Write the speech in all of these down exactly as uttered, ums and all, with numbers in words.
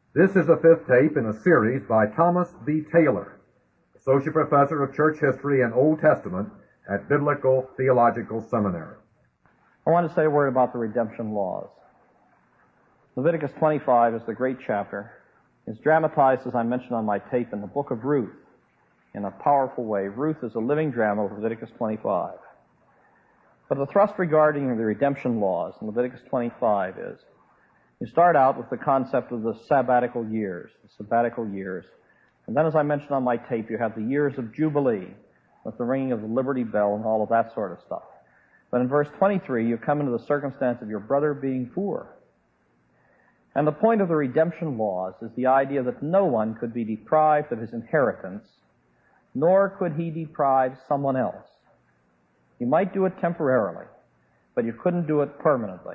This is the fifth tape in a series by Thomas B. Taylor, Associate Professor of Church History and Old Testament at Biblical Theological Seminary. I want to say a word about the redemption laws. Leviticus twenty-five is the great chapter. It's dramatized, as I mentioned on my tape, in the book of Ruth in a powerful way. Ruth is a living drama of Leviticus twenty-five. But the thrust regarding the redemption laws in Leviticus twenty-five is, you start out with the concept of the sabbatical years, the sabbatical years. And then, as I mentioned on my tape, you have the years of Jubilee, with the ringing of the Liberty Bell and all of that sort of stuff. But in verse twenty-three, you come into the circumstance of your brother being poor. And the point of the redemption laws is the idea that no one could be deprived of his inheritance, nor could he deprive someone else. You might do it temporarily, but you couldn't do it permanently.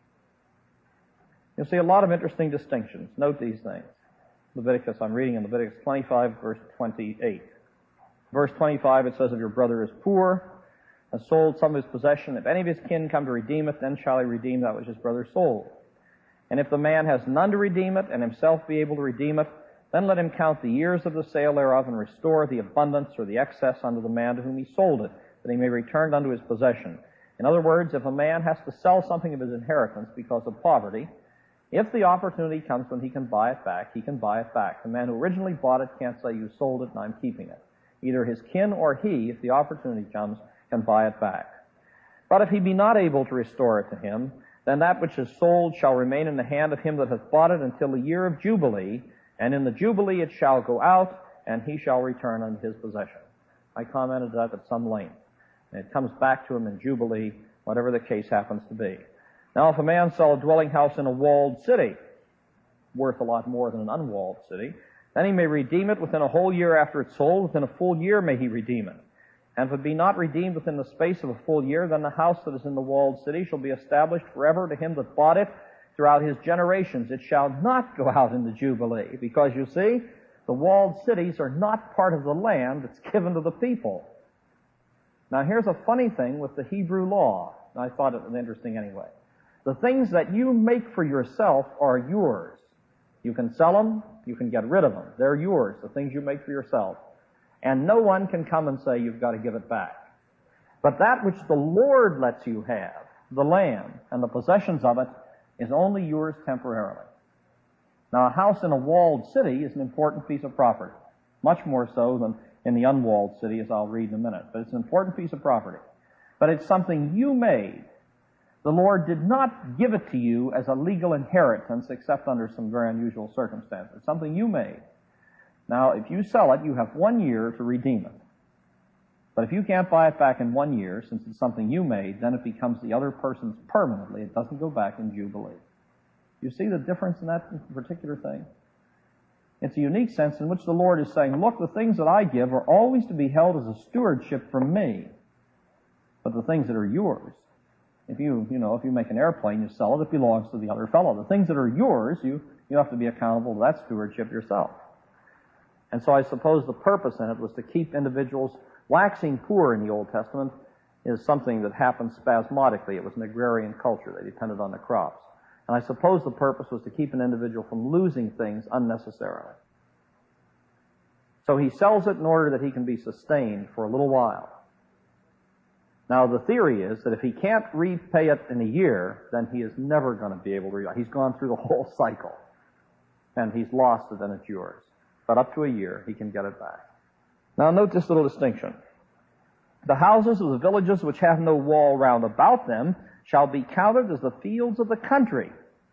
You'll see a lot of interesting distinctions. Note these things. Leviticus, I'm reading in Leviticus twenty-five, verse twenty-eight. Verse twenty-five, it says, if your brother is poor, has sold some of his possession, if any of his kin come to redeem it, then shall he redeem that which his brother sold. And if the man has none to redeem it, and himself be able to redeem it, then let him count the years of the sale thereof, and restore the abundance or the excess unto the man to whom he sold it, that he may return unto his possession. In other words, if a man has to sell something of his inheritance because of poverty, if the opportunity comes when he can buy it back, he can buy it back. The man who originally bought it can't say, you sold it and I'm keeping it. Either his kin or he, if the opportunity comes, can buy it back. But if he be not able to restore it to him, then that which is sold shall remain in the hand of him that hath bought it until the year of Jubilee, and in the Jubilee it shall go out, and he shall return unto his possession. I commented that at some length. And it comes back to him in Jubilee, whatever the case happens to be. Now, if a man sell a dwelling house in a walled city, worth a lot more than an unwalled city, then he may redeem it within a whole year after it's sold. Within a full year may he redeem it. And if it be not redeemed within the space of a full year, then the house that is in the walled city shall be established forever to him that bought it throughout his generations. It shall not go out in the Jubilee, because, you see, the walled cities are not part of the land that's given to the people. Now, here's a funny thing with the Hebrew law. I thought it was interesting anyway. The things that you make for yourself are yours. You can sell them, you can get rid of them. They're yours, the things you make for yourself. And no one can come and say you've got to give it back. But that which the Lord lets you have, the land and the possessions of it, is only yours temporarily. Now, a house in a walled city is an important piece of property, much more so than in the unwalled city, as I'll read in a minute. But it's an important piece of property. But it's something you made. The Lord did not give it to you as a legal inheritance, except under some very unusual circumstances. Something you made. Now, if you sell it, you have one year to redeem it. But if you can't buy it back in one year, since it's something you made, then it becomes the other person's permanently. It doesn't go back in Jubilee. You see the difference in that particular thing? It's a unique sense in which the Lord is saying, look, the things that I give are always to be held as a stewardship from me. But the things that are yours, if you, you know, if you make an airplane, you sell it, it belongs to the other fellow. The things that are yours, you, you have to be accountable to that stewardship yourself. And so I suppose the purpose in it was to keep individuals waxing poor in the Old Testament is something that happened spasmodically. It was an agrarian culture. They depended on the crops. And I suppose the purpose was to keep an individual from losing things unnecessarily. So he sells it in order that he can be sustained for a little while. Now, the theory is that if he can't repay it in a year, then he is never going to be able to repay it. He's gone through the whole cycle. And he's lost it, then it's yours. But up to a year, he can get it back. Now, note this little distinction. The houses of the villages which have no wall round about them shall be counted as the fields of the country.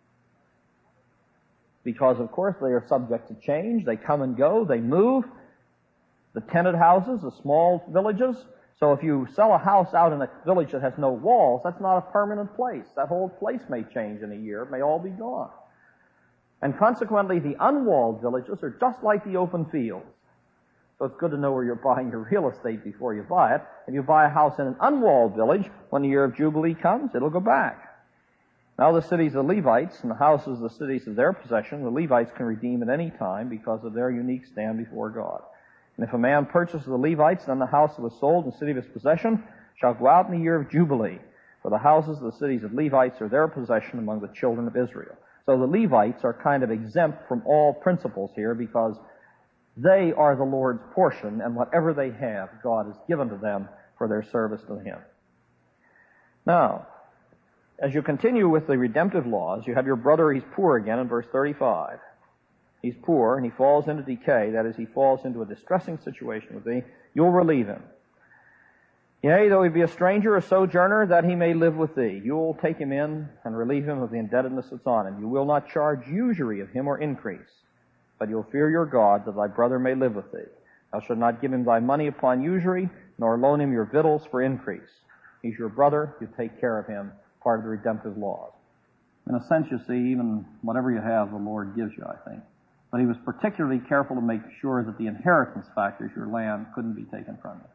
Because, of course, they are subject to change. They come and go. They move. The tented houses, the small villages. So if you sell a house out in a village that has no walls, that's not a permanent place. That whole place may change in a year. It may all be gone. And consequently, the unwalled villages are just like the open fields. So it's good to know where you're buying your real estate before you buy it. If you buy a house in an unwalled village, when the year of Jubilee comes, it'll go back. Now the cities of the Levites and the houses of the cities of their possession, the Levites can redeem at any time because of their unique stand before God. And if a man purchases the Levites, then the house that was sold in the city of his possession shall go out in the year of Jubilee. For the houses of the cities of Levites are their possession among the children of Israel. So the Levites are kind of exempt from all principles here because they are the Lord's portion, and whatever they have, God has given to them for their service to Him. Now, as you continue with the redemptive laws, you have your brother, he's poor again in verse thirty-five. He's poor and he falls into decay, that is, he falls into a distressing situation with thee. You'll relieve him. Yea, though he be a stranger, a sojourner, that he may live with thee. You will take him in and relieve him of the indebtedness that's on him. You will not charge usury of him or increase, but you'll fear your God, that thy brother may live with thee. Thou shalt not give him thy money upon usury, nor loan him your victuals for increase. He's your brother, you take care of him, part of the redemptive laws. In a sense, you see, even whatever you have, the Lord gives you, I think. But he was particularly careful to make sure that the inheritance factors, your land, couldn't be taken from you.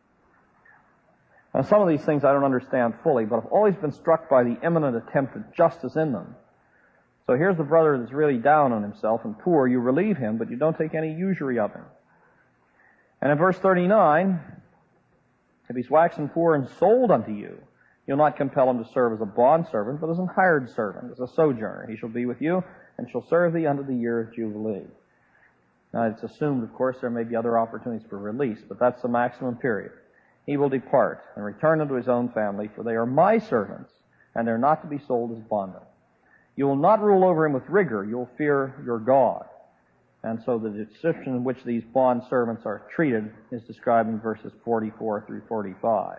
Now, some of these things I don't understand fully, but I've always been struck by the imminent attempt at justice in them. So here's the brother that's really down on himself and poor. You relieve him, but you don't take any usury of him. And in verse thirty-nine, if he's waxen poor and sold unto you, you'll not compel him to serve as a bondservant, but as an hired servant, as a sojourner. He shall be with you, and shall serve thee unto the year of Jubilee. Now, it's assumed, of course, there may be other opportunities for release, but that's the maximum period. He will depart and return unto his own family, for they are my servants, and they're not to be sold as bondmen. You will not rule over him with rigor. You will fear your God. And so the description in which these bond servants are treated is described in verses forty-four through forty-five.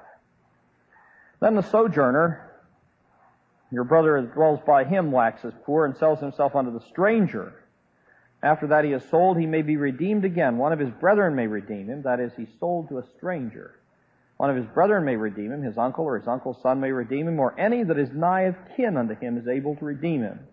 Then the sojourner, your brother that dwells by him, waxes poor and sells himself unto the stranger. After that he is sold, he may be redeemed again. One of his brethren may redeem him. That is, he's sold to a stranger. One of his brethren may redeem him. His uncle or his uncle's son may redeem him, or any that is nigh of kin unto him is able to redeem him.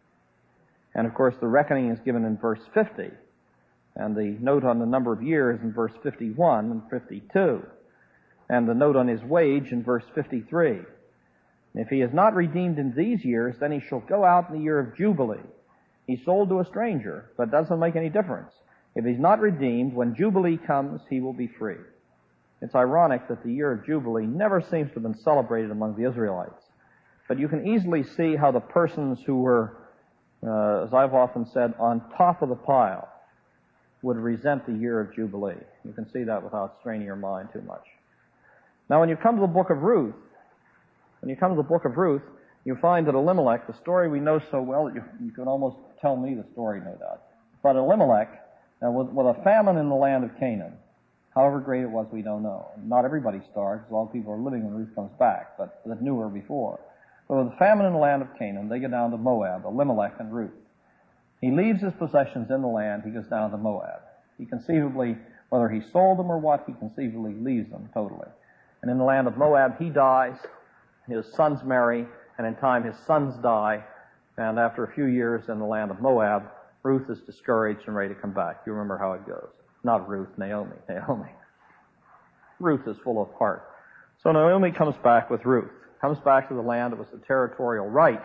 And of course, the reckoning is given in verse fifty. And the note on the number of years in verse fifty-one and fifty-two. And the note on his wage in verse fifty-three. If he is not redeemed in these years, then he shall go out in the year of Jubilee. He's sold to a stranger, but it doesn't make any difference. If he's not redeemed, when Jubilee comes, he will be free. It's ironic that the year of Jubilee never seems to have been celebrated among the Israelites. But you can easily see how the persons who were, uh, as I've often said, on top of the pile would resent the year of Jubilee. You can see that without straining your mind too much. Now, when you come to the book of Ruth, when you come to the book of Ruth, you find that Elimelech, the story we know so well that you, you can almost tell me the story, no doubt. But Elimelech, uh, with, with a famine in the land of Canaan, however great it was, we don't know. Not everybody starved, because a lot of people are living when Ruth comes back, but that knew her before. But with a famine in the land of Canaan, they go down to Moab, Elimelech and Ruth. He leaves his possessions in the land, he goes down to Moab. He conceivably, whether he sold them or what, he conceivably leaves them totally. And in the land of Moab, he dies, his sons marry, and in time his sons die, and after a few years in the land of Moab, Ruth is discouraged and ready to come back. You remember how it goes. Not Ruth, Naomi. Naomi. Ruth is full of heart. So Naomi comes back with Ruth, comes back to the land that was the territorial right.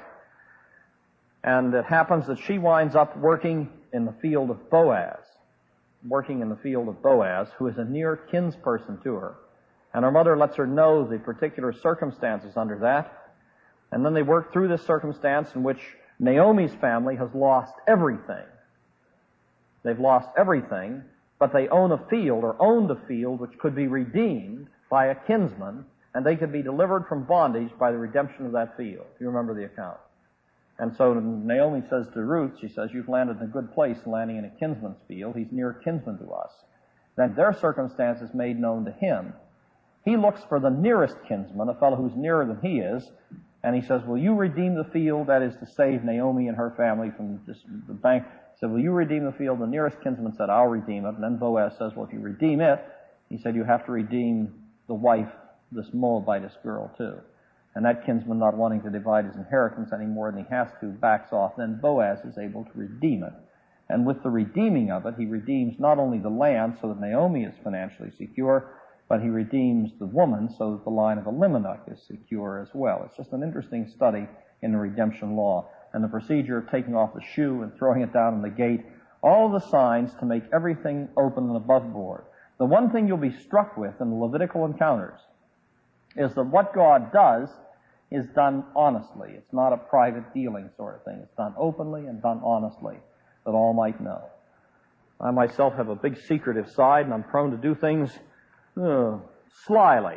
And it happens that she winds up working in the field of Boaz, working in the field of Boaz, who is a near kinsperson to her. And her mother lets her know the particular circumstances under that. And then they work through this circumstance in which Naomi's family has lost everything. They've lost everything, but they own a field, or owned a field, which could be redeemed by a kinsman, and they could be delivered from bondage by the redemption of that field. You remember the account. And so Naomi says to Ruth, she says, you've landed in a good place, landing in a kinsman's field. He's near kinsman to us. Then their circumstances made known to him. He looks for the nearest kinsman, a fellow who's nearer than he is, and he says, will you redeem the field? That is to save Naomi and her family from this, the bank. He said, will you redeem the field? The nearest kinsman said, I'll redeem it. And then Boaz says, well, if you redeem it, he said, you have to redeem the wife, this Moabitess girl, too. And that kinsman, not wanting to divide his inheritance any more than he has to, backs off. Then Boaz is able to redeem it. And with the redeeming of it, he redeems not only the land so that Naomi is financially secure, but he redeems the woman so that the line of Elimelech is secure as well. It's just an interesting study in the redemption law. And the procedure of taking off the shoe and throwing it down in the gate, all the signs to make everything open and above board. The one thing you'll be struck with in the Levitical encounters is that what God does is done honestly. It's not a private dealing sort of thing. It's done openly and done honestly, that all might know. I myself have a big secretive side, and I'm prone to do things uh, slyly,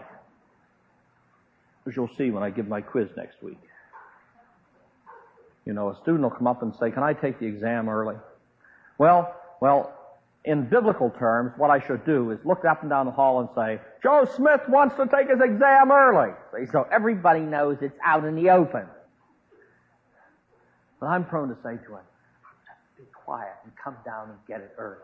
as you'll see when I give my quiz next week. You know, a student will come up and say, can I take the exam early? Well, well, in biblical terms, what I should do is look up and down the hall and say, Joe Smith wants to take his exam early. So everybody knows it's out in the open. But I'm prone to say to him, just be quiet and come down and get it early.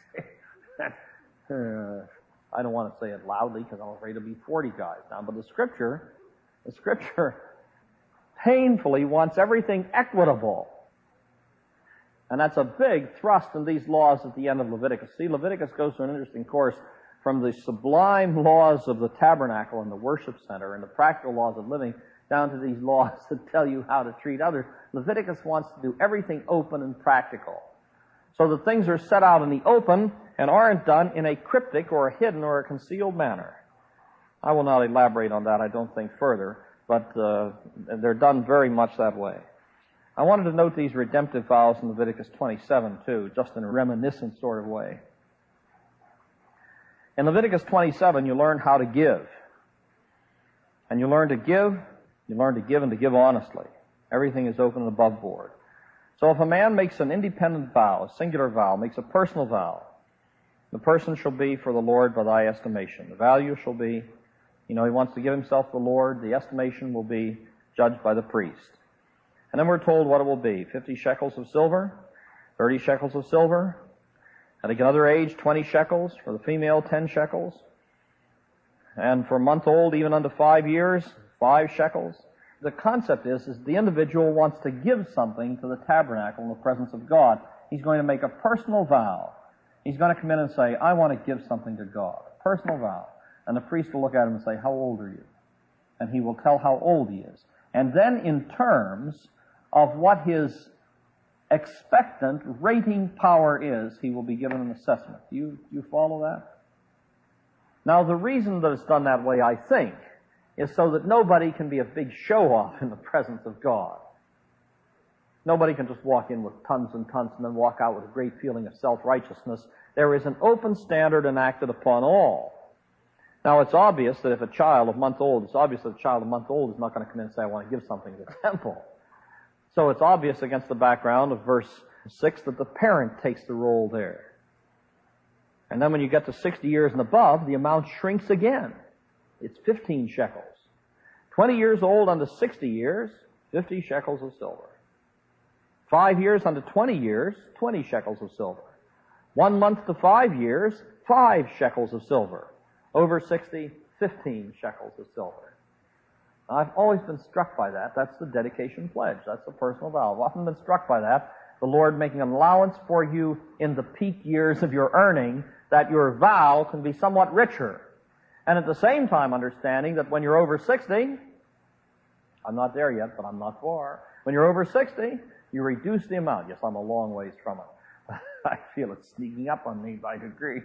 uh, I don't want to say it loudly because I'm afraid there'll be forty guys now. But the Scripture, the Scripture painfully wants everything equitable. And that's a big thrust in these laws at the end of Leviticus. See, Leviticus goes through an interesting course from the sublime laws of the tabernacle and the worship center and the practical laws of living down to these laws that tell you how to treat others. Leviticus wants to do everything open and practical, so that things are set out in the open and aren't done in a cryptic or a hidden or a concealed manner. I will not elaborate on that, I don't think, further, but uh, they're done very much that way. I wanted to note these redemptive vows in Leviticus twenty-seven, too, just in a reminiscent sort of way. In Leviticus twenty-seven, you learn how to give. And you learn to give, you learn to give and to give honestly. Everything is open and above board. So if a man makes an independent vow, a singular vow, makes a personal vow, the person shall be for the Lord by thy estimation. The value shall be, you know, he wants to give himself to the Lord. The estimation will be judged by the priest. And then we're told what it will be. fifty shekels of silver, thirty shekels of silver. At another age, twenty shekels. For the female, ten shekels. And for a month old, even unto five years, five shekels. The concept is, is the individual wants to give something to the tabernacle in the presence of God. He's going to make a personal vow. He's going to come in and say, I want to give something to God. A personal vow. And the priest will look at him and say, how old are you? And he will tell how old he is. And then in terms of what his expectant rating power is, he will be given an assessment. Do you, do you follow that? Now, the reason that it's done that way, I think, is so that nobody can be a big show-off in the presence of God. Nobody can just walk in with tons and tons and then walk out with a great feeling of self-righteousness. There is an open standard enacted upon all. Now, it's obvious that if a child of a month old, it's obvious that a child of a month old is not going to come in and say, I want to give something to the temple. So it's obvious against the background of verse six that the parent takes the role there. And then when you get to sixty years and above, the amount shrinks again. It's fifteen shekels. twenty years old unto sixty years, fifty shekels of silver. Five years unto twenty years, twenty shekels of silver. One month to five years, five shekels of silver. Over sixty, fifteen shekels of silver. Now, I've always been struck by that. That's the dedication pledge. That's the personal vow. I've often been struck by that. The Lord making an allowance for you in the peak years of your earning, that your vow can be somewhat richer. And at the same time understanding that when you're over sixty, I'm not there yet, but I'm not far. When you're over sixty, you reduce the amount. Yes, I'm a long ways from it. I feel it sneaking up on me by degree.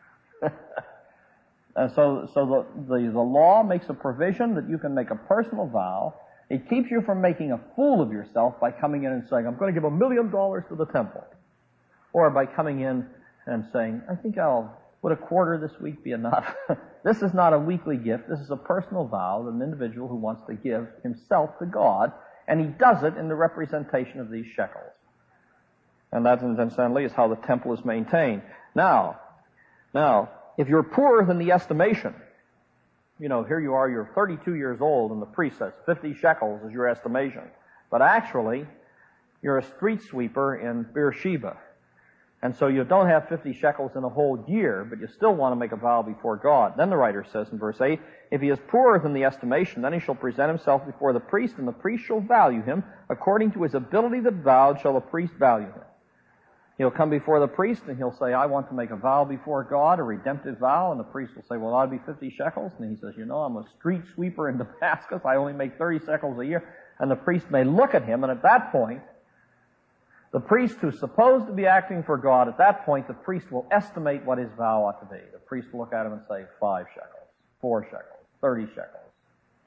And so, so the, the, the law makes a provision that you can make a personal vow. It keeps you from making a fool of yourself by coming in and saying, I'm going to give a million dollars to the temple. Or by coming in and saying, I think I'll, would a quarter this week be enough? This is not a weekly gift. This is a personal vow that an individual who wants to give himself to God, and he does it in the representation of these shekels. And that, incidentally, is how the temple is maintained. Now, now, if you're poorer than the estimation, you know, here you are, you're thirty-two years old, and the priest says fifty shekels is your estimation. But actually, you're a street sweeper in Beersheba. And so you don't have fifty shekels in a whole year, but you still want to make a vow before God. Then the writer says in verse eight, if he is poorer than the estimation, then he shall present himself before the priest, and the priest shall value him. According to his ability that vowed shall the priest value him. He'll come before the priest and he'll say, I want to make a vow before God, a redemptive vow. And the priest will say, well, that'll be fifty shekels. And he says, you know, I'm a street sweeper in Damascus. I only make thirty shekels a year. And the priest may look at him, and at that point, the priest who's supposed to be acting for God, at that point, the priest will estimate what his vow ought to be. The priest will look at him and say, five shekels, four shekels, thirty shekels.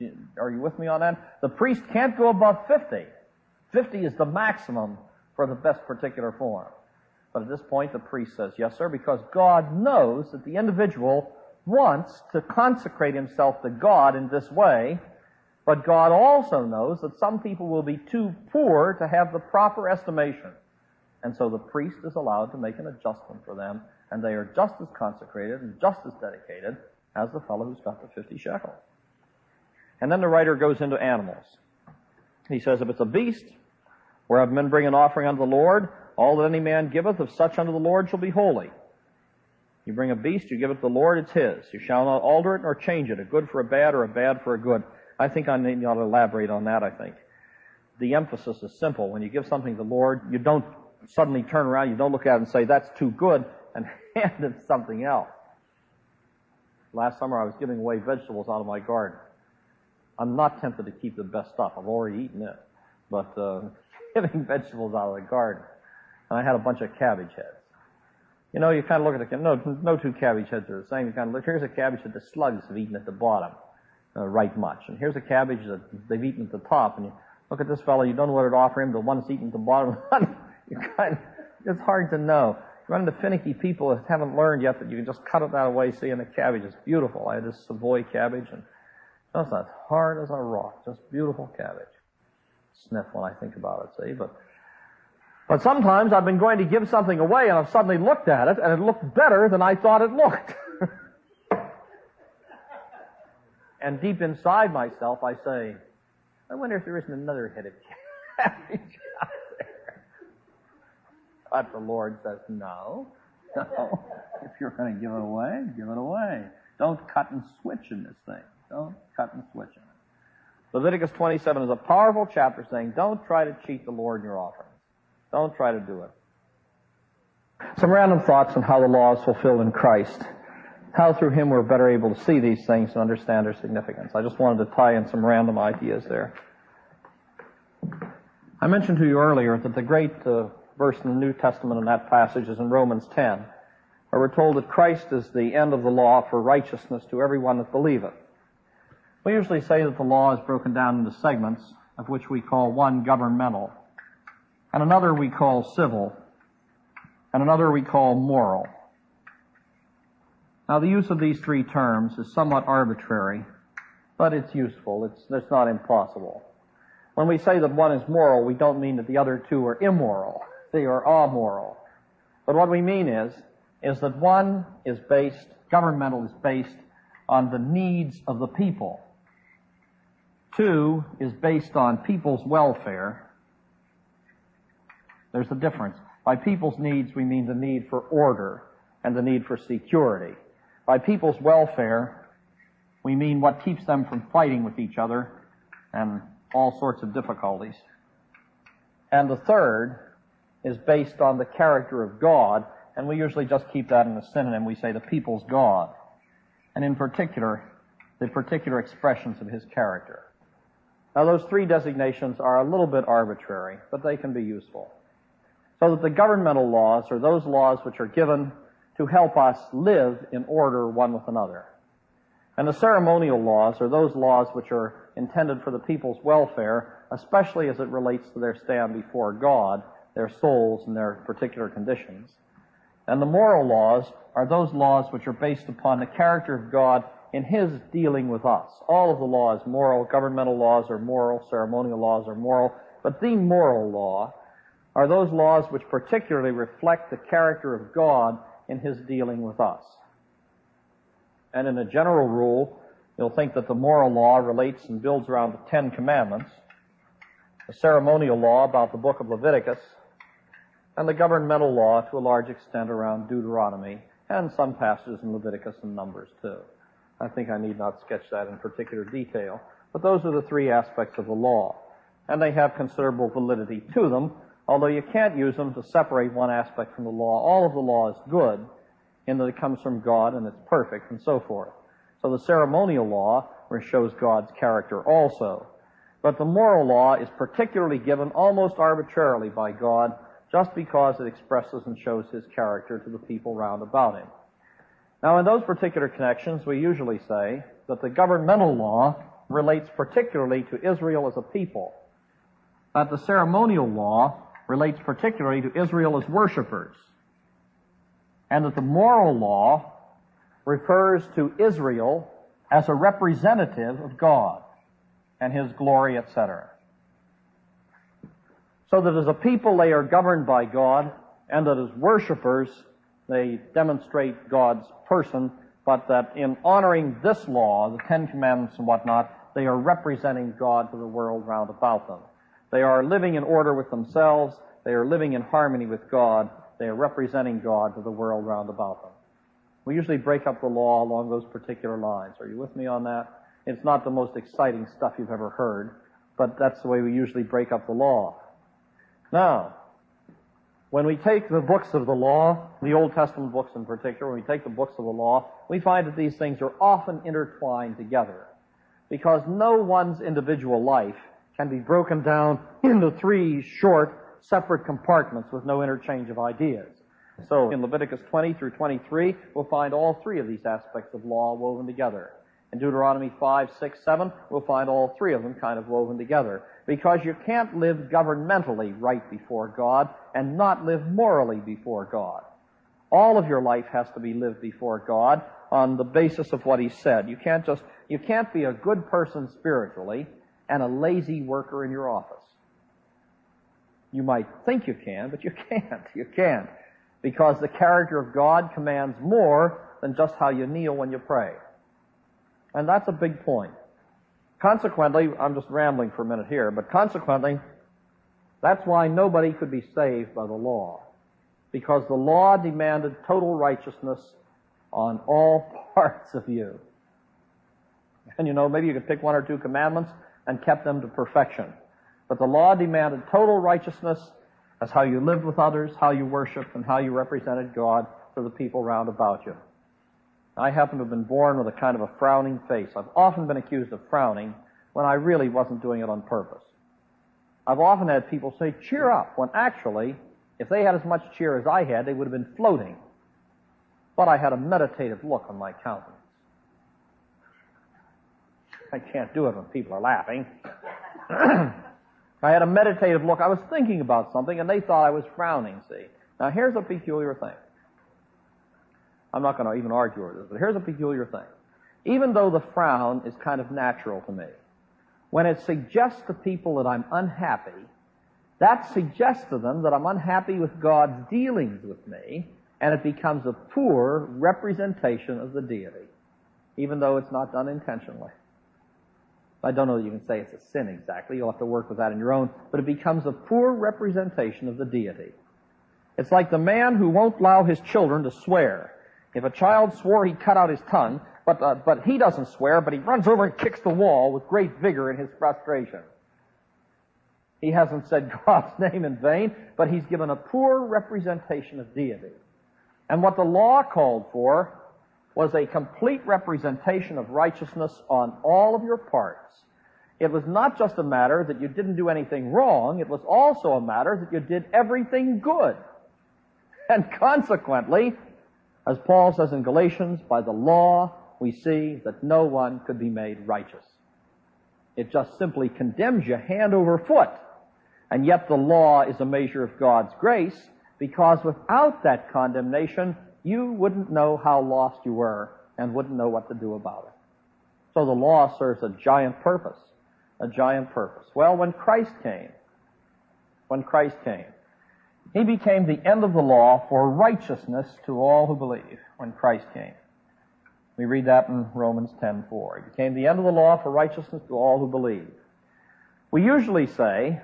Are you with me on that? The priest can't go above fifty. fifty is the maximum for the best particular form. But at this point, the priest says, yes, sir, because God knows that the individual wants to consecrate himself to God in this way, but God also knows that some people will be too poor to have the proper estimation. And so the priest is allowed to make an adjustment for them, and they are just as consecrated and just as dedicated as the fellow who's got the fifty shekels. And then the writer goes into animals. He says, if it's a beast, whereof men bring an offering unto the Lord, all that any man giveth of such unto the Lord shall be holy. You bring a beast, you give it to the Lord, it's his. You shall not alter it nor change it, a good for a bad or a bad for a good. I think I need not elaborate on that, I think. The emphasis is simple. When you give something to the Lord, you don't suddenly turn around, you don't look at it and say, that's too good, and hand it something else. Last summer I was giving away vegetables out of my garden. I'm not tempted to keep the best stuff. I've already eaten it. But uh, giving vegetables out of the garden. And I had a bunch of cabbage heads. You know, you kind of look at the, no, no two cabbage heads are the same. You kind of look, here's a cabbage that the slugs have eaten at the bottom, uh, right much. And here's a cabbage that they've eaten at the top. And you look at this fellow, you don't know what to offer him, the one that's eaten at the bottom. you kind of, it's hard to know. You run into finicky people that haven't learned yet that you can just cut it that way, see, and the cabbage is beautiful. I had this Savoy cabbage, and it's as hard as a rock, just beautiful cabbage. Sniff when I think about it, see, but But sometimes I've been going to give something away and I've suddenly looked at it and it looked better than I thought it looked. And deep inside myself I say, I wonder if there isn't another head of cabbage out there. But the Lord says, no, no. If you're going to give it away, give it away. Don't cut and switch in this thing. Don't cut and switch in it. Leviticus twenty-seven is a powerful chapter saying, don't try to cheat the Lord in your offering. Don't try to do it. Some random thoughts on how the law is fulfilled in Christ. How through Him we're better able to see these things and understand their significance. I just wanted to tie in some random ideas there. I mentioned to you earlier that the great uh, verse in the New Testament in that passage is in Romans ten, where we're told that Christ is the end of the law for righteousness to everyone that believeth. We usually say that the law is broken down into segments, of which we call one governmental, and another we call civil, and another we call moral. Now, the use of these three terms is somewhat arbitrary, but it's useful. It's, it's not impossible. When we say that one is moral, we don't mean that the other two are immoral. They are amoral. But what we mean is, is that one is based, governmental is based on the needs of the people. Two is based on people's welfare. There's a difference. By people's needs, we mean the need for order and the need for security. By people's welfare, we mean what keeps them from fighting with each other and all sorts of difficulties. And the third is based on the character of God, and we usually just keep that in a synonym. We say the people's God, and in particular, the particular expressions of His character. Now, those three designations are a little bit arbitrary, but they can be useful. So that the governmental laws are those laws which are given to help us live in order one with another. And the ceremonial laws are those laws which are intended for the people's welfare, especially as it relates to their stand before God, their souls, and their particular conditions. And the moral laws are those laws which are based upon the character of God in His dealing with us. All of the law is moral. Governmental laws are moral. Ceremonial laws are moral. But the moral law are those laws which particularly reflect the character of God in His dealing with us. And in a general rule, you'll think that the moral law relates and builds around the Ten Commandments, the ceremonial law about the book of Leviticus, and the governmental law to a large extent around Deuteronomy, and some passages in Leviticus and Numbers too. I think I need not sketch that in particular detail, but those are the three aspects of the law, and they have considerable validity to them, although you can't use them to separate one aspect from the law. All of the law is good, in that it comes from God and it's perfect and so forth. So the ceremonial law shows God's character also. But the moral law is particularly given almost arbitrarily by God, just because it expresses and shows His character to the people round about Him. Now, in those particular connections, we usually say that the governmental law relates particularly to Israel as a people, that the ceremonial law relates particularly to Israel as worshipers, and that the moral law refers to Israel as a representative of God and His glory, et cetera. So that as a people they are governed by God, and that as worshipers they demonstrate God's person, but that in honoring this law, the Ten Commandments and whatnot, they are representing God to the world round about them. They are living in order with themselves. They are living in harmony with God. They are representing God to the world round about them. We usually break up the law along those particular lines. Are you with me on that? It's not the most exciting stuff you've ever heard, but that's the way we usually break up the law. Now, when we take the books of the law, the Old Testament books in particular, when we take the books of the law, we find that these things are often intertwined together, because no one's individual life can be broken down into three short, separate compartments with no interchange of ideas. So in Leviticus twenty through twenty-three, we'll find all three of these aspects of law woven together. In Deuteronomy five, six, seven, we'll find all three of them kind of woven together. Because you can't live governmentally right before God and not live morally before God. All of your life has to be lived before God on the basis of what He said. You can't just, you can't be a good person spiritually and a lazy worker in your office. You might think you can, but you can't. You can't. Because the character of God commands more than just how you kneel when you pray. And that's a big point. Consequently, I'm just rambling for a minute here, but consequently, that's why nobody could be saved by the law. Because the law demanded total righteousness on all parts of you. And you know, maybe you could pick one or two commandments and kept them to perfection. But the law demanded total righteousness as how you lived with others, how you worshiped, and how you represented God to the people round about you. I happen to have been born with a kind of a frowning face. I've often been accused of frowning when I really wasn't doing it on purpose. I've often had people say, cheer up, when actually, if they had as much cheer as I had, they would have been floating. But I had a meditative look on my countenance. I can't do it when people are laughing. I had a meditative look. I was thinking about something, and they thought I was frowning, see. Now, here's a peculiar thing. I'm not going to even argue with this, but here's a peculiar thing. Even though the frown is kind of natural to me, when it suggests to people that I'm unhappy, that suggests to them that I'm unhappy with God's dealings with me, and it becomes a poor representation of the deity, even though it's not done intentionally. I don't know that you can say it's a sin exactly. You'll have to work with that on your own, but it becomes a poor representation of the deity. It's like the man who won't allow his children to swear. If a child swore, he'd cut out his tongue, but uh, but he doesn't swear, but he runs over and kicks the wall with great vigor in his frustration. He hasn't said God's name in vain, but he's given a poor representation of deity. And what the law called for was a complete representation of righteousness on all of your parts. It was not just a matter that you didn't do anything wrong, it was also a matter that you did everything good. And consequently, as Paul says in Galatians, by the law we see that no one could be made righteous. It just simply condemns you hand over foot. And yet the law is a measure of God's grace, because without that condemnation, you wouldn't know how lost you were and wouldn't know what to do about it. So the law serves a giant purpose, a giant purpose. Well, when Christ came, when Christ came, He became the end of the law for righteousness to all who believe when Christ came. We read that in Romans ten four. He became the end of the law for righteousness to all who believe. We usually say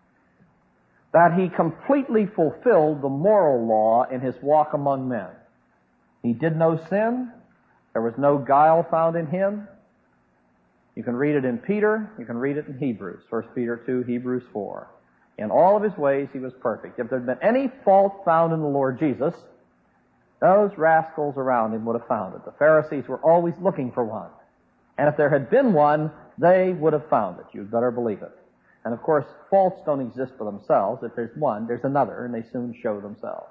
that He completely fulfilled the moral law in His walk among men. He did no sin. There was no guile found in Him. You can read it in Peter. You can read it in Hebrews. First Peter two, Hebrews four. In all of His ways, He was perfect. If there had been any fault found in the Lord Jesus, those rascals around Him would have found it. The Pharisees were always looking for one. And if there had been one, they would have found it. You'd better believe it. And of course, faults don't exist for themselves. If there's one, there's another, and they soon show themselves.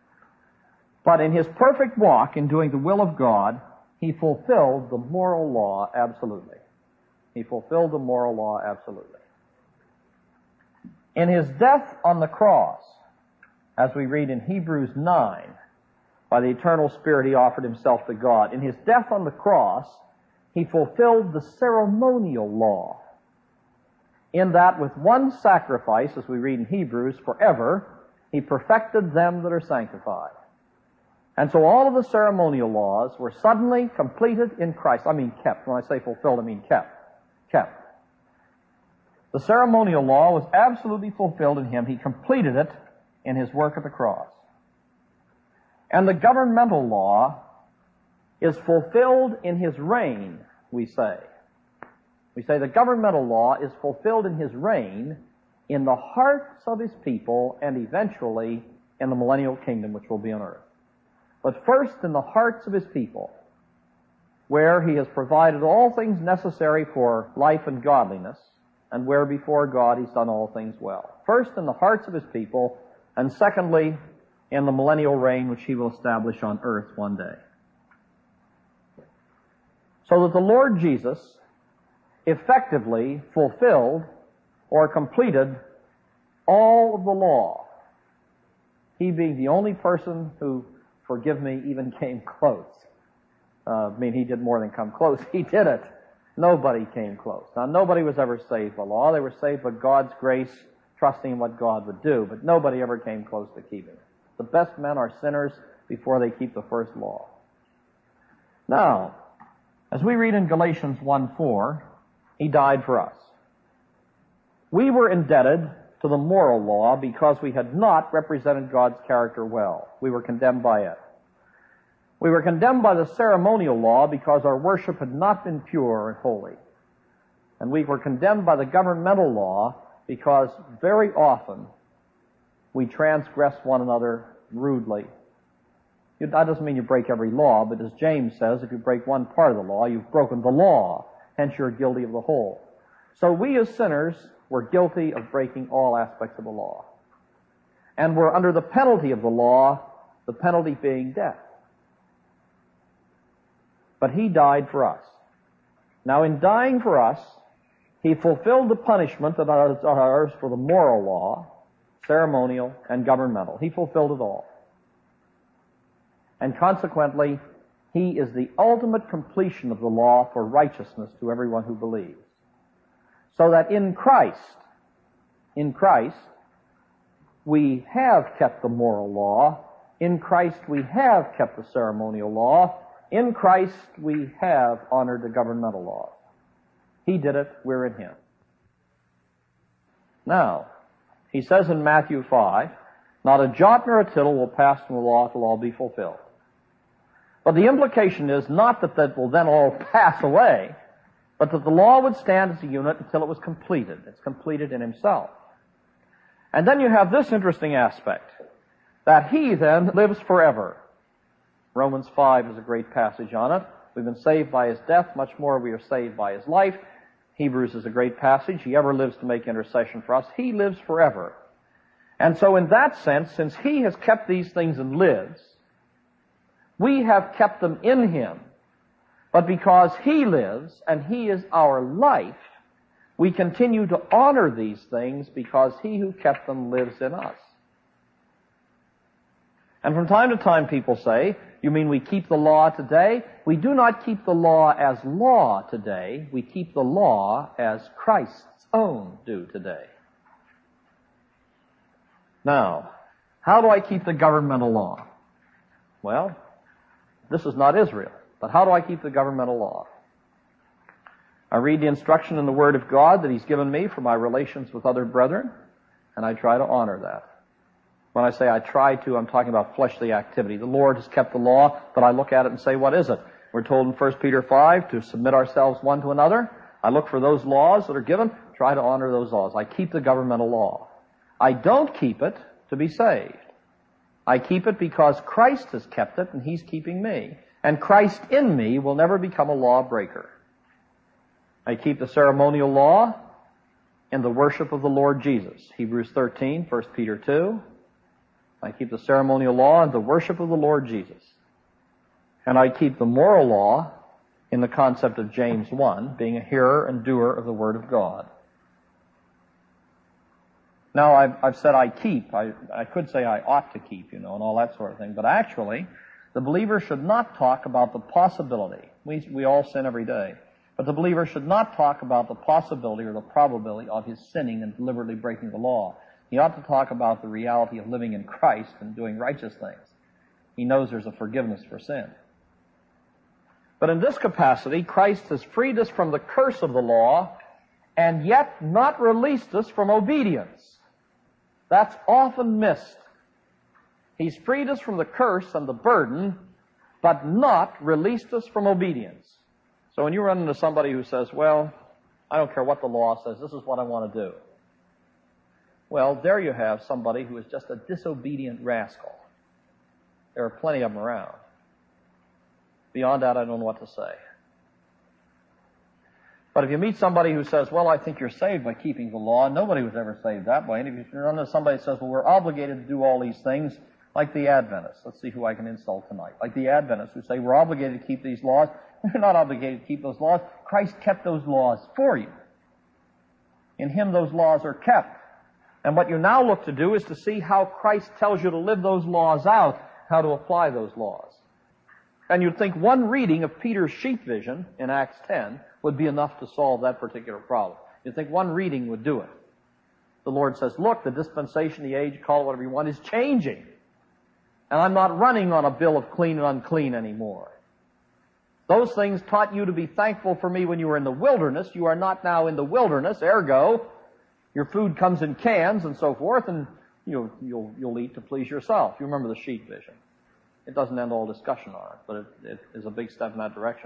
But in His perfect walk in doing the will of God, He fulfilled the moral law absolutely. He fulfilled the moral law absolutely. In his death on the cross, as we read in Hebrews nine, by the eternal Spirit he offered himself to God. In his death on the cross, he fulfilled the ceremonial law, in that with one sacrifice, as we read in Hebrews, forever, he perfected them that are sanctified. And so all of the ceremonial laws were suddenly completed in Christ. I mean kept. When I say fulfilled, I mean kept. Kept. The ceremonial law was absolutely fulfilled in him. He completed it in his work at the cross. And the governmental law is fulfilled in his reign, we say. We say the governmental law is fulfilled in his reign in the hearts of his people and eventually in the millennial kingdom which will be on earth. But first in the hearts of his people, where he has provided all things necessary for life and godliness, and where before God he's done all things well. First in the hearts of his people, and secondly in the millennial reign which he will establish on earth one day. So that the Lord Jesus effectively fulfilled or completed all of the law. He being the only person who, forgive me, even came close. Uh, I mean, he did more than come close. He did it. Nobody came close. Now, nobody was ever saved by law. They were saved by God's grace, trusting in what God would do. But nobody ever came close to keeping it. The best men are sinners before they keep the first law. Now, as we read in Galatians one four, he died for us. We were indebted to the moral law because we had not represented God's character well. We were condemned by it. We were condemned by the ceremonial law because our worship had not been pure and holy. And we were condemned by the governmental law because very often we transgress one another rudely. That doesn't mean you break every law, but as James says, if you break one part of the law, you've broken the law. Hence you're guilty of the whole. So we as sinners were guilty of breaking all aspects of the law. And we're under the penalty of the law, the penalty being death. But he died for us. Now in dying for us, he fulfilled the punishment that is ours for the moral law, ceremonial and governmental. He fulfilled it all. And consequently, he is the ultimate completion of the law for righteousness to everyone who believes. So that in Christ, in Christ, we have kept the moral law. In Christ, we have kept the ceremonial law. In Christ, we have honored the governmental laws. He did it, we're in him. Now, he says in Matthew five, not a jot nor a tittle will pass from the law till all be fulfilled. But the implication is not that that will then all pass away, but that the law would stand as a unit until it was completed. It's completed in himself. And then you have this interesting aspect, that he then lives forever. Romans five is a great passage on it. We've been saved by his death, much more we are saved by his life. Hebrews is a great passage. He ever lives to make intercession for us. He lives forever. And so in that sense, since he has kept these things and lives, we have kept them in him. But because he lives and he is our life, we continue to honor these things because he who kept them lives in us. And from time to time people say, you mean we keep the law today? We do not keep the law as law today. We keep the law as Christ's own do today. Now, how do I keep the governmental law? Well, this is not Israel, but how do I keep the governmental law? I read the instruction in the Word of God that he's given me for my relations with other brethren, and I try to honor that. When I say I try to, I'm talking about fleshly activity. The Lord has kept the law, but I look at it and say, what is it? We're told in First Peter five to submit ourselves one to another. I look for those laws that are given, try to honor those laws. I keep the governmental law. I don't keep it to be saved. I keep it because Christ has kept it and he's keeping me. And Christ in me will never become a lawbreaker. I keep the ceremonial law in the worship of the Lord Jesus. Hebrews thirteen, First Peter two. I keep the ceremonial law in the worship of the Lord Jesus. And I keep the moral law in the concept of James one, being a hearer and doer of the Word of God. Now, I've, I've said I keep. I, I could say I ought to keep, you know, and all that sort of thing. But actually, the believer should not talk about the possibility. We, we all sin every day. But the believer should not talk about the possibility or the probability of his sinning and deliberately breaking the law. He ought to talk about the reality of living in Christ and doing righteous things. He knows there's a forgiveness for sin. But in this capacity, Christ has freed us from the curse of the law and yet not released us from obedience. That's often missed. He's freed us from the curse and the burden, but not released us from obedience. So when you run into somebody who says, well, I don't care what the law says, this is what I want to do. Well, there you have somebody who is just a disobedient rascal. There are plenty of them around. Beyond that, I don't know what to say. But if you meet somebody who says, well, I think you're saved by keeping the law, nobody was ever saved that way. And if you run into somebody who says, well, we're obligated to do all these things, like the Adventists. Let's see who I can insult tonight. Like the Adventists who say, we're obligated to keep these laws. You're not obligated to keep those laws. Christ kept those laws for you. In Him, those laws are kept. And what you now look to do is to see how Christ tells you to live those laws out, how to apply those laws. And you'd think one reading of Peter's sheep vision in Acts ten would be enough to solve that particular problem. You'd think one reading would do it. The Lord says, look, the dispensation, the age, call it whatever you want, is changing. And I'm not running on a bill of clean and unclean anymore. Those things taught you to be thankful for me when you were in the wilderness. You are not now in the wilderness, ergo, your food comes in cans and so forth, and you'll, you'll, you'll eat to please yourself. You remember the sheep vision. It doesn't end all discussion on it, but it, it is a big step in that direction.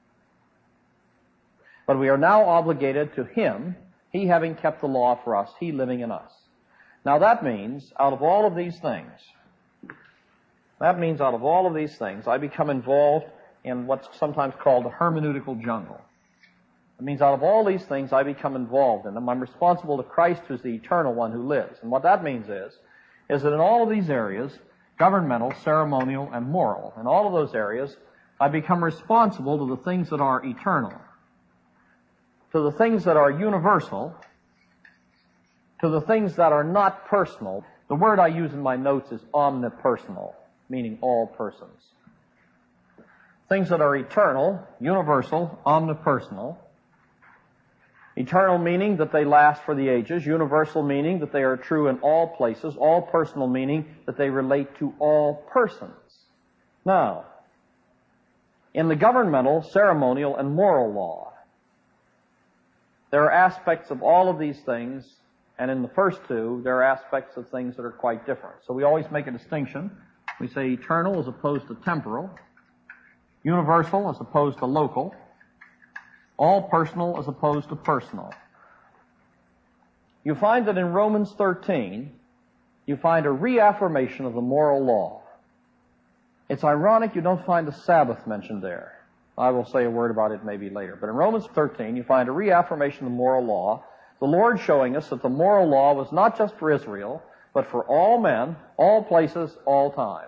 But we are now obligated to Him, He having kept the law for us, He living in us. Now that means, out of all of these things, that means out of all of these things, I become involved in what's sometimes called the hermeneutical jungle. It means out of all these things, I become involved in them. I'm responsible to Christ, who's the eternal one who lives. And what that means is, is that in all of these areas, governmental, ceremonial, and moral, in all of those areas, I become responsible to the things that are eternal, to the things that are universal, to the things that are not personal. The word I use in my notes is omnipersonal, meaning all persons. Things that are eternal, universal, omnipersonal. Eternal meaning that they last for the ages. Universal meaning that they are true in all places. All personal meaning that they relate to all persons. Now, in the governmental, ceremonial, and moral law, there are aspects of all of these things, and in the first two, there are aspects of things that are quite different. So we always make a distinction. We say eternal as opposed to temporal, universal as opposed to local, all personal as opposed to personal. You find that in Romans thirteen, you find a reaffirmation of the moral law. It's ironic you don't find the Sabbath mentioned there. I will say a word about it maybe later. But in Romans thirteen, you find a reaffirmation of the moral law, the Lord showing us that the moral law was not just for Israel, but for all men, all places, all time.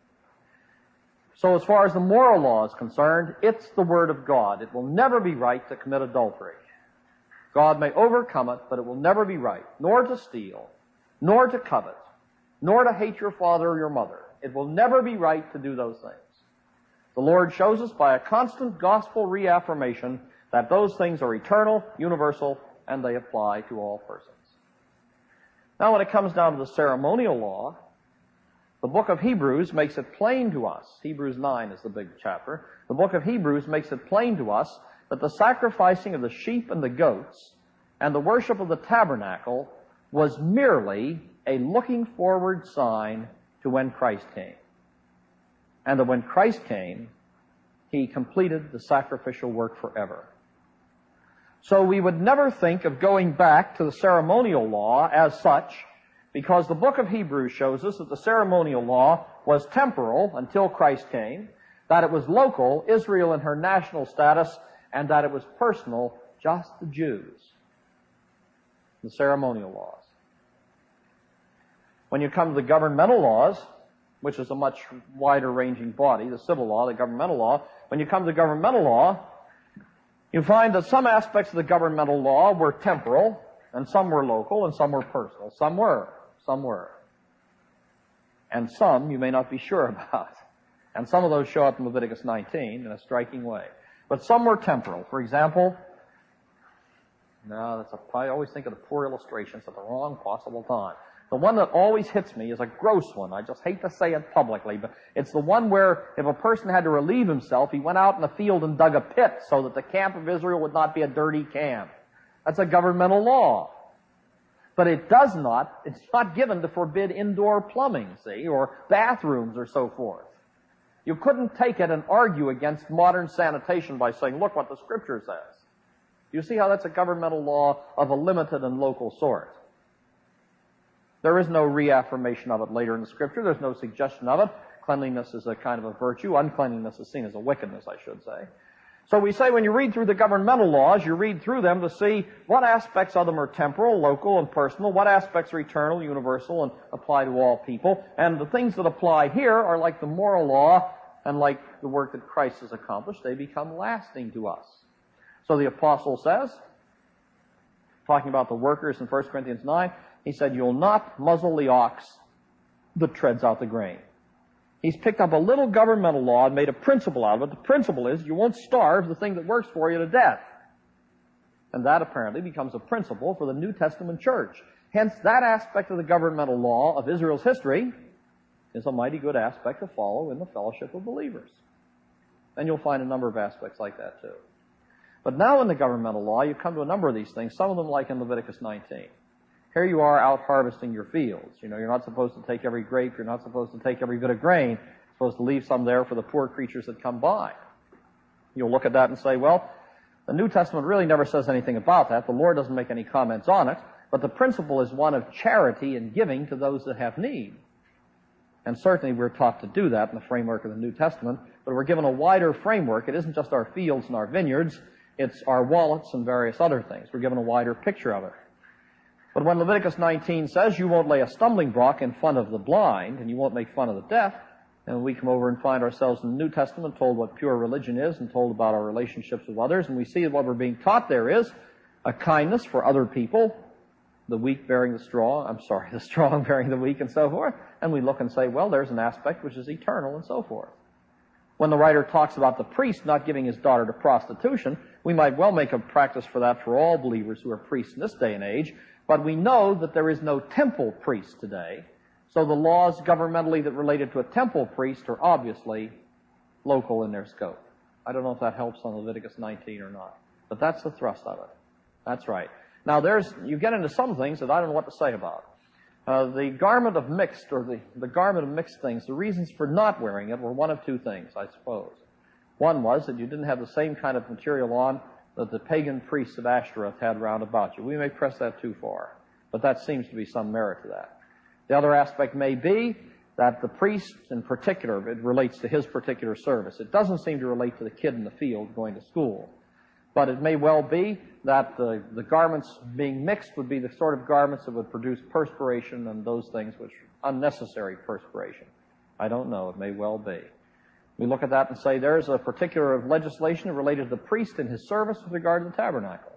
So as far as the moral law is concerned, it's the Word of God. It will never be right to commit adultery. God may overcome it, but it will never be right, nor to steal, nor to covet, nor to hate your father or your mother. It will never be right to do those things. The Lord shows us by a constant gospel reaffirmation that those things are eternal, universal, and they apply to all persons. Now when it comes down to the ceremonial law, the book of Hebrews makes it plain to us. Hebrews nine is the big chapter. The book of Hebrews makes it plain to us that the sacrificing of the sheep and the goats and the worship of the tabernacle was merely a looking forward sign to when Christ came. And that when Christ came, He completed the sacrificial work forever. So we would never think of going back to the ceremonial law as such, because the book of Hebrews shows us that the ceremonial law was temporal until Christ came, that it was local, Israel in her national status, and that it was personal, just the Jews. The ceremonial laws. When you come to the governmental laws, which is a much wider ranging body, the civil law, the governmental law, when you come to the governmental law, You find that some aspects of the governmental law were temporal, and some were local, and some were personal. Some were. Some were. And some you may not be sure about. And some of those show up in Leviticus nineteen in a striking way. But some were temporal. For example, no, that's a, I always think of the poor illustrations at the wrong possible time. The one that always hits me is a gross one. I just hate to say it publicly, but it's the one where if a person had to relieve himself, he went out in the field and dug a pit so that the camp of Israel would not be a dirty camp. That's a governmental law. But it does not, it's not given to forbid indoor plumbing, see, or bathrooms or so forth. You couldn't take it and argue against modern sanitation by saying, look what the Scripture says. You see how that's a governmental law of a limited and local sort. There is no reaffirmation of it later in the Scripture. There's no suggestion of it. Cleanliness is a kind of a virtue. Uncleanliness is seen as a wickedness, I should say. So we say when you read through the governmental laws, you read through them to see what aspects of them are temporal, local, and personal, what aspects are eternal, universal, and apply to all people. And the things that apply here are like the moral law and like the work that Christ has accomplished. They become lasting to us. So the apostle says, talking about the workers in First Corinthians nine, he said, you'll not muzzle the ox that treads out the grain. He's picked up a little governmental law and made a principle out of it. The principle is you won't starve the thing that works for you to death. And that apparently becomes a principle for the New Testament church. Hence, that aspect of the governmental law of Israel's history is a mighty good aspect to follow in the fellowship of believers. And you'll find a number of aspects like that too. But now in the governmental law, you come to a number of these things, some of them like in Leviticus nineteen. Here you are out harvesting your fields. You know, you're not supposed to take every grape. You're not supposed to take every bit of grain. You're supposed to leave some there for the poor creatures that come by. You'll look at that and say, well, the New Testament really never says anything about that. The Lord doesn't make any comments on it. But the principle is one of charity and giving to those that have need. And certainly we're taught to do that in the framework of the New Testament. But we're given a wider framework. It isn't just our fields and our vineyards. It's our wallets and various other things. We're given a wider picture of it. But when Leviticus nineteen says you won't lay a stumbling block in front of the blind and you won't make fun of the deaf, and we come over and find ourselves in the New Testament told what pure religion is and told about our relationships with others, and we see that what we're being taught there is a kindness for other people, the weak bearing the strong, I'm sorry, the strong bearing the weak and so forth, and we look and say, well, there's an aspect which is eternal and so forth. When the writer talks about the priest not giving his daughter to prostitution, we might well make a practice for that for all believers who are priests in this day and age. But we know that there is no temple priest today, so the laws governmentally that related to a temple priest are obviously local in their scope. I don't know if that helps on Leviticus nineteen or not, but that's the thrust of it. That's right. Now, there's you get into some things that I don't know what to say about. Uh, the garment of mixed, or the, the garment of mixed things, the reasons for not wearing it were one of two things, I suppose. One was that you didn't have the same kind of material on that the pagan priests of Ashtoreth had round about you. We may press that too far, but that seems to be some merit to that. The other aspect may be that the priest in particular, it relates to his particular service. It doesn't seem to relate to the kid in the field going to school. But it may well be that the, the garments being mixed would be the sort of garments that would produce perspiration and those things which unnecessary perspiration. I don't know. It may well be. We look at that and say there's a particular legislation related to the priest in his service with regard to the tabernacle.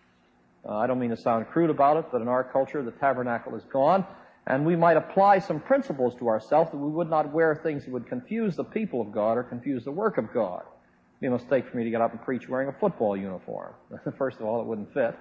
Uh, I don't mean to sound crude about it, but in our culture the tabernacle is gone, and we might apply some principles to ourselves that we would not wear things that would confuse the people of God or confuse the work of God. It would be a mistake for me to get up and preach wearing a football uniform. First of all, it wouldn't fit.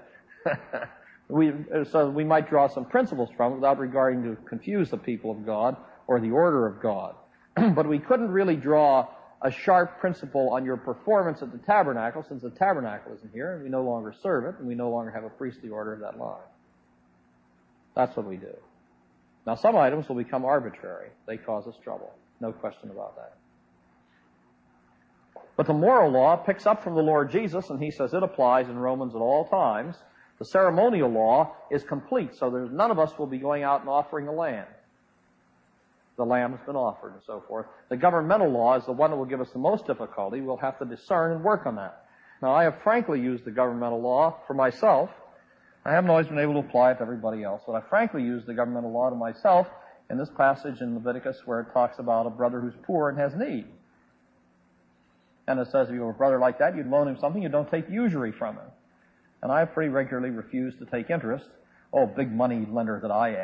we, so we might draw some principles from it without regarding to confuse the people of God or the order of God. But we couldn't really draw a sharp principle on your performance at the tabernacle, since the tabernacle isn't here, and we no longer serve it, and we no longer have a priestly order of that line. That's what we do. Now, some items will become arbitrary. They cause us trouble. No question about that. But the moral law picks up from the Lord Jesus, and he says it applies in Romans at all times. The ceremonial law is complete, so there's none of us will be going out and offering a lamb. The lamb has been offered and so forth. The governmental law is the one that will give us the most difficulty. We'll have to discern and work on that. Now, I have frankly used the governmental law for myself. I haven't always been able to apply it to everybody else, but I frankly used the governmental law to myself in this passage in Leviticus where it talks about a brother who's poor and has need. And it says if you have a brother like that, you'd loan him something, you don't take usury from him. And I pretty regularly refuse to take interest. Oh, big money lender that I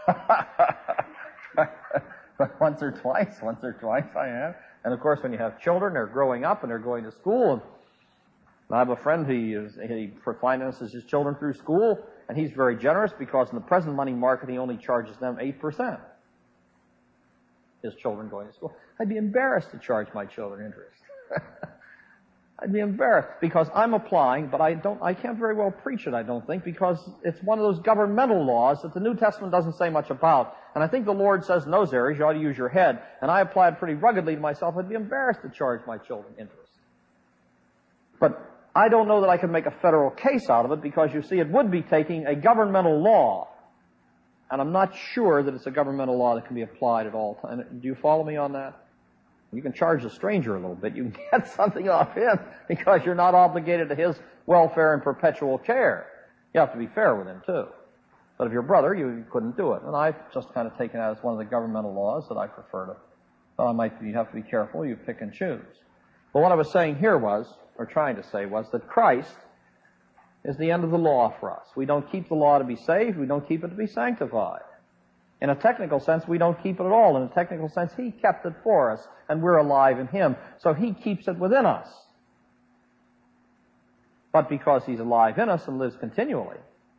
am. But once or twice, once or twice I am. And of course, when you have children, they're growing up and they're going to school. And I have a friend, he, is, he finances his children through school, and he's very generous because in the present money market, he only charges them eight percent. His children going to school. I'd be embarrassed to charge my children interest. I'd be embarrassed because I'm applying, but I don't, I can't very well preach it, I don't think, because it's one of those governmental laws that the New Testament doesn't say much about. And I think the Lord says in those areas you ought to use your head. And I applied pretty ruggedly to myself. I'd be embarrassed to charge my children interest. But I don't know that I can make a federal case out of it because, you see, it would be taking a governmental law. And I'm not sure that it's a governmental law that can be applied at all times. Do you follow me on that? You can charge the stranger a little bit. You can get something off him because you're not obligated to his welfare and perpetual care. You have to be fair with him, too. But if you're a brother, you couldn't do it. And I've just kind of taken that as one of the governmental laws that I prefer to. But I might, you have to be careful. You pick and choose. But what I was saying here was, or trying to say was, that Christ is the end of the law for us. We don't keep the law to be saved. We don't keep it to be sanctified. In a technical sense, we don't keep it at all. In a technical sense, He kept it for us, and we're alive in Him. So He keeps it within us. But because He's alive in us and lives continually,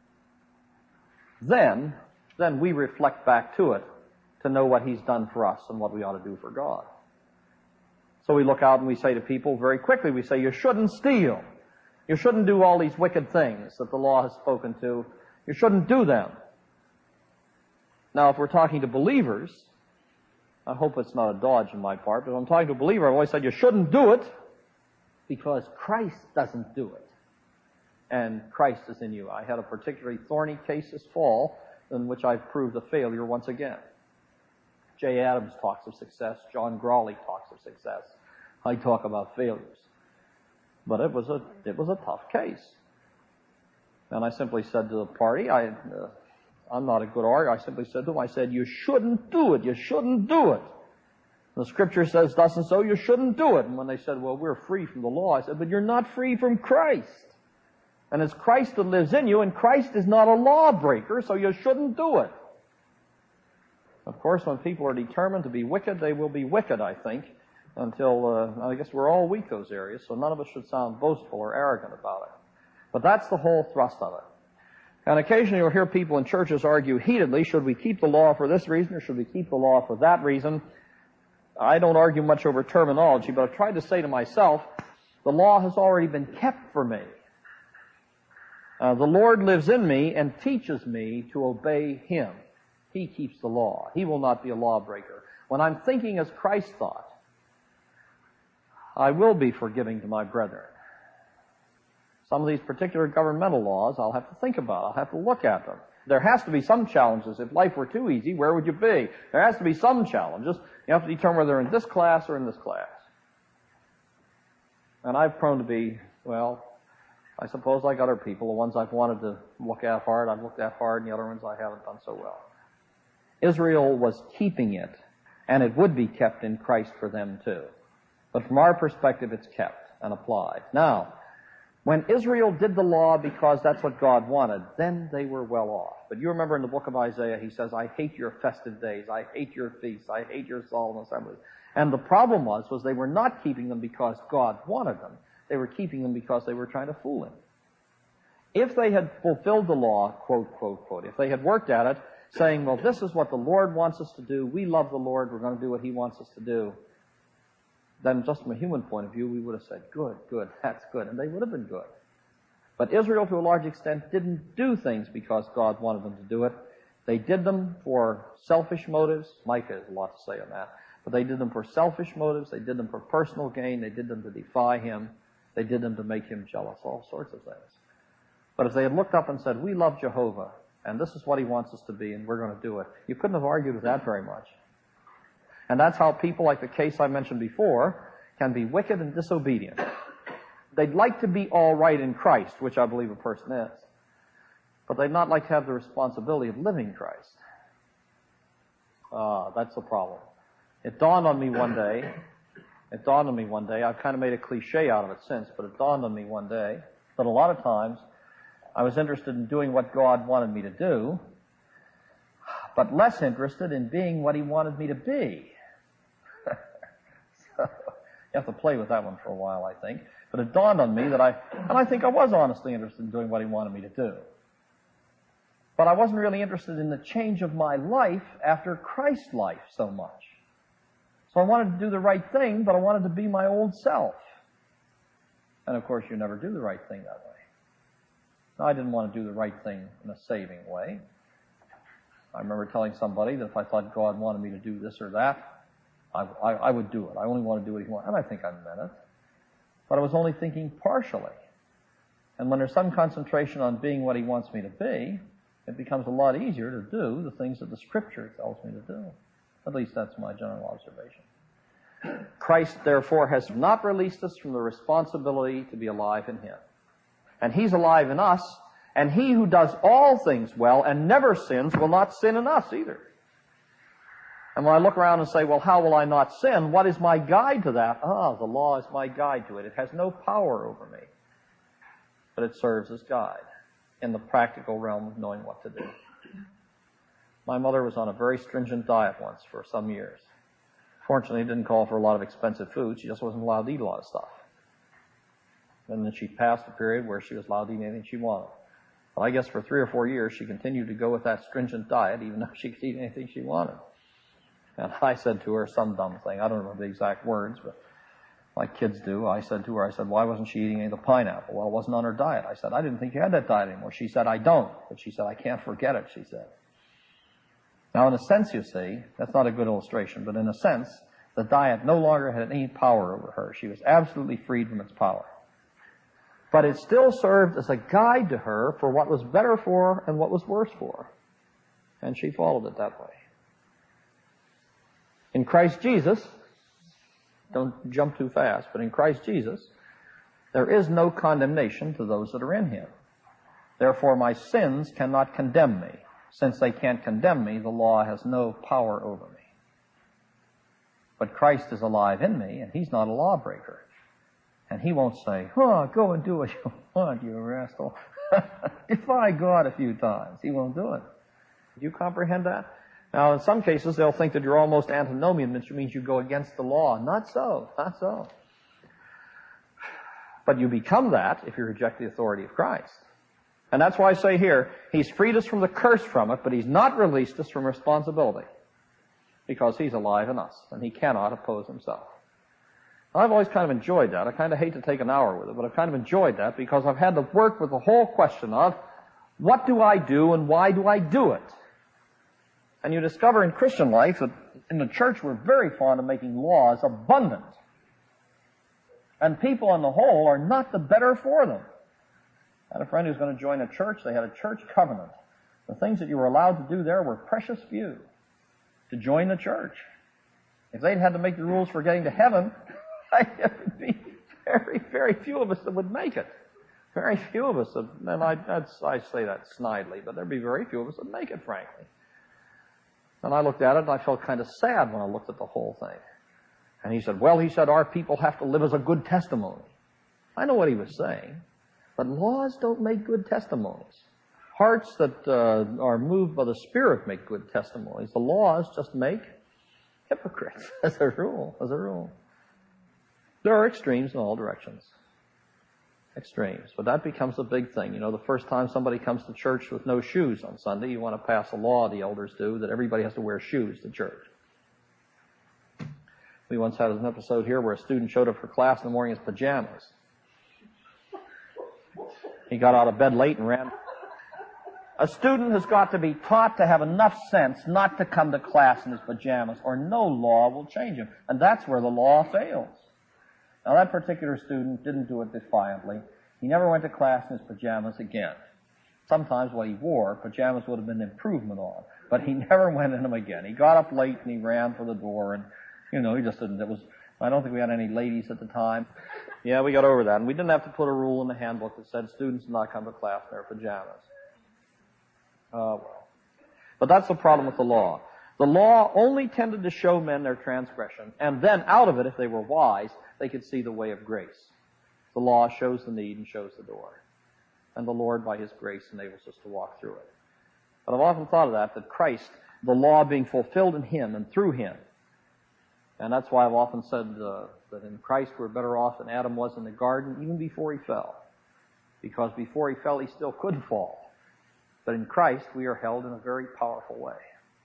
then, then we reflect back to it to know what He's done for us and what we ought to do for God. So we look out and we say to people very quickly, we say, you shouldn't steal. You shouldn't do all these wicked things that the law has spoken to. You shouldn't do them. Now, if we're talking to believers, I hope it's not a dodge on my part, but if I'm talking to a believer, I've always said you shouldn't do it because Christ doesn't do it. And Christ is in you. I had a particularly thorny case this fall in which I've proved a failure once again. Jay Adams talks of success. John Grawley talks of success. I talk about failures. But it was a, it was a tough case. And I simply said to the party, I, uh, I'm not a good orator. I simply said to them, I said, you shouldn't do it. You shouldn't do it. The Scripture says thus and so, you shouldn't do it. And when they said, well, we're free from the law, I said, but you're not free from Christ. And it's Christ that lives in you, and Christ is not a lawbreaker, so you shouldn't do it. Of course, when people are determined to be wicked, they will be wicked, I think, until, uh, I guess we're all weak those areas, so none of us should sound boastful or arrogant about it. But that's the whole thrust of it. And occasionally you'll hear people in churches argue heatedly, should we keep the law for this reason or should we keep the law for that reason? I don't argue much over terminology, but I've tried to say to myself, the law has already been kept for me. Uh, the Lord lives in me and teaches me to obey Him. He keeps the law. He will not be a lawbreaker. When I'm thinking as Christ thought, I will be forgiving to my brethren. Some of these particular governmental laws I'll have to think about. I'll have to look at them. There has to be some challenges. If life were too easy, where would you be? There has to be some challenges. You have to determine whether they're in this class or in this class. And I've prone to be, well, I suppose like other people, the ones I've wanted to look at hard, I've looked at hard, and the other ones I haven't done so well. Israel was keeping it, and it would be kept in Christ for them too. But from our perspective, it's kept and applied. Now, when Israel did the law because that's what God wanted, then they were well off. But you remember in the book of Isaiah, he says, I hate your festive days, I hate your feasts, I hate your solemn assemblies. And the problem was, was they were not keeping them because God wanted them. They were keeping them because they were trying to fool Him. If they had fulfilled the law, quote, quote, quote, if they had worked at it, saying, well, this is what the Lord wants us to do, we love the Lord, we're going to do what He wants us to do, then just from a human point of view, we would have said, good, good, that's good, and they would have been good. But Israel, to a large extent, didn't do things because God wanted them to do it. They did them for selfish motives. Micah has a lot to say on that. But they did them for selfish motives. They did them for personal gain. They did them to defy Him. They did them to make Him jealous, all sorts of things. But if they had looked up and said, we love Jehovah, and this is what He wants us to be, and we're going to do it, you couldn't have argued with that very much. And that's how people, like the case I mentioned before, can be wicked and disobedient. They'd like to be all right in Christ, which I believe a person is. But they'd not like to have the responsibility of living Christ. Ah, that's the problem. It dawned on me one day, It dawned on me one day, I've kind of made a cliche out of it since, but it dawned on me one day that a lot of times I was interested in doing what God wanted me to do, but less interested in being what He wanted me to be. So, you have to play with that one for a while, I think. But it dawned on me that I, and I think I was honestly interested in doing what He wanted me to do. But I wasn't really interested in the change of my life after Christ's life so much. So I wanted to do the right thing, but I wanted to be my old self. And of course, you never do the right thing that way. I didn't want to do the right thing in a saving way. I remember telling somebody that if I thought God wanted me to do this or that, I, I, I would do it. I only want to do what He wants. And I think I meant it. But I was only thinking partially. And when there's some concentration on being what He wants me to be, it becomes a lot easier to do the things that the Scripture tells me to do. At least that's my general observation. Christ, therefore, has not released us from the responsibility to be alive in Him. And He's alive in us, and He who does all things well and never sins will not sin in us either. And when I look around and say, well, how will I not sin? What is my guide to that? Ah, the law is my guide to it. It has no power over me, but it serves as guide in the practical realm of knowing what to do. My mother was on a very stringent diet once for some years. Fortunately, it didn't call for a lot of expensive food. She just wasn't allowed to eat a lot of stuff. And then she passed a period where she was allowed to eat anything she wanted. But I guess for three or four years, she continued to go with that stringent diet, even though she could eat anything she wanted. And I said to her some dumb thing. I don't remember the exact words, but like kids do. I said to her, I said, why wasn't she eating any of the pineapple? Well, it wasn't on her diet. I said, I didn't think you had that diet anymore. She said, I don't. But she said, I can't forget it, she said. Now, in a sense, you see, that's not a good illustration, but in a sense, the diet no longer had any power over her. She was absolutely freed from its power. But it still served as a guide to her for what was better for her and what was worse for her. And she followed it that way. In Christ Jesus, don't jump too fast, but in Christ Jesus, there is no condemnation to those that are in Him. Therefore, my sins cannot condemn me. Since they can't condemn me, the law has no power over me. But Christ is alive in me, and He's not a lawbreaker. And He won't say, oh, go and do what you want, you rascal. Defy God a few times. He won't do it. Do you comprehend that? Now, in some cases, they'll think that you're almost antinomian, which means you go against the law. Not so. Not so. But you become that if you reject the authority of Christ. And that's why I say here, He's freed us from the curse from it, but He's not released us from responsibility. Because He's alive in us, and He cannot oppose Himself. I've always kind of enjoyed that. I kind of hate to take an hour with it, but I've kind of enjoyed that because I've had to work with the whole question of, what do I do and why do I do it? And you discover in Christian life that in the church we're very fond of making laws abundant. And people on the whole are not the better for them. I had a friend who was going to join a church. They had a church covenant. The things that you were allowed to do there were precious few to join the church. If they'd had to make the rules for getting to heaven, there would be very, very few of us that would make it. Very few of us, that, and I, that's, I say that snidely, but there'd be very few of us that make it, frankly. And I looked at it, and I felt kind of sad when I looked at the whole thing. And he said, well, he said, our people have to live as a good testimony. I know what he was saying, but laws don't make good testimonies. Hearts that uh, are moved by the Spirit make good testimonies. The laws just make hypocrites, as a rule, as a rule. There are extremes in all directions. Extremes. But that becomes a big thing. You know, the first time somebody comes to church with no shoes on Sunday, you want to pass a law, the elders do, that everybody has to wear shoes to church. We once had an episode here where a student showed up for class in the morning in his pajamas. He got out of bed late and ran. A student has got to be taught to have enough sense not to come to class in his pajamas, or no law will change him. And that's where the law fails. Now, that particular student didn't do it defiantly. He never went to class in his pajamas again. Sometimes what he wore, pajamas would have been an improvement on, but he never went in them again. He got up late and he ran for the door, and, you know, he just didn't. It was, I don't think we had any ladies at the time. Yeah, we got over that, and we didn't have to put a rule in the handbook that said students do not come to class in their pajamas. Uh, well. But that's the problem with the law. The law only tended to show men their transgression, and then out of it, if they were wise, they could see the way of grace. The law shows the need and shows the door. And the Lord, by His grace, enables us to walk through it. But I've often thought of that, that Christ, the law being fulfilled in Him and through Him. And that's why I've often said uh, that in Christ we're better off than Adam was in the garden, even before he fell. Because before he fell, he still could fall. But in Christ, we are held in a very powerful way.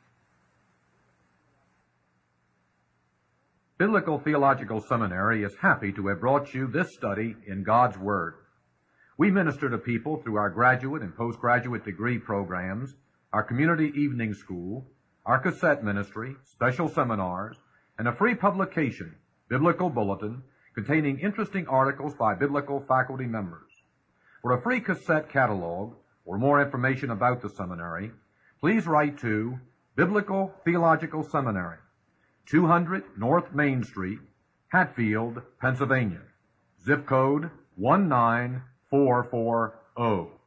Biblical Theological Seminary is happy to have brought you this study in God's Word. We minister to people through our graduate and postgraduate degree programs, our community evening school, our cassette ministry, special seminars, and a free publication, Biblical Bulletin, containing interesting articles by biblical faculty members. For a free cassette catalog or more information about the seminary, please write to Biblical Theological Seminary, two hundred North Main Street, Hatfield, Pennsylvania. Zip code one nine four four zero.